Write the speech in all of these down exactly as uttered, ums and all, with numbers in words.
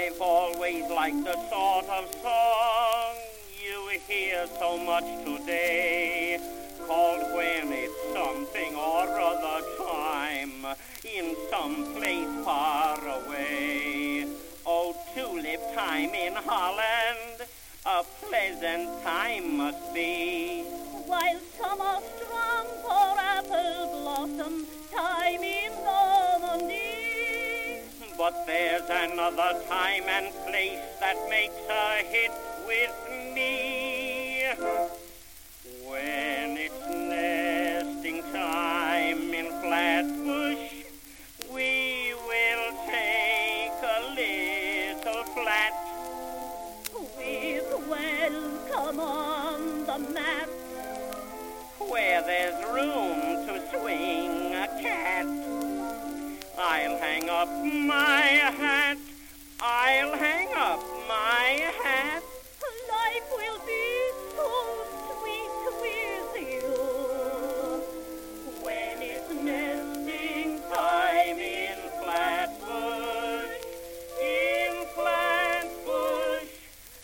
I've always liked the sort of song you hear so much today, called When It's Something or Other Time in some place far away. Oh, tulip time in Holland, a pleasant time must be, while some are strong for apple blossom time in Normandy. But there's another time and place that makes a hit with me. When it's nesting time in Flatbush, we will take a little flat with welcome on the mat, where there's room to swing a cat. I'll hang up my hat, I'll hang up my hat. Life will be so sweet with you when it's nesting time in Flatbush, in Flatbush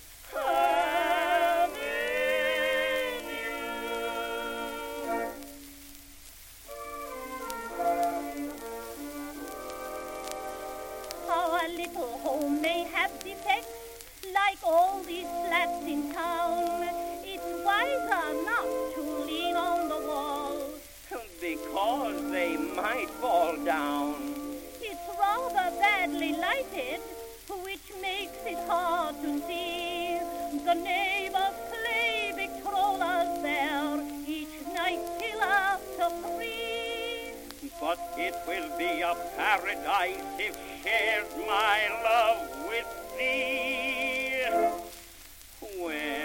Avenue. Our little home may have defects like all these flats in town. It's wiser not to lean on the wall, because they might fall down. It's rather badly lighted, which makes it hard to see. The neighbors play Victrolas there each night till after three. But it will be a paradise if shared my love with thee. When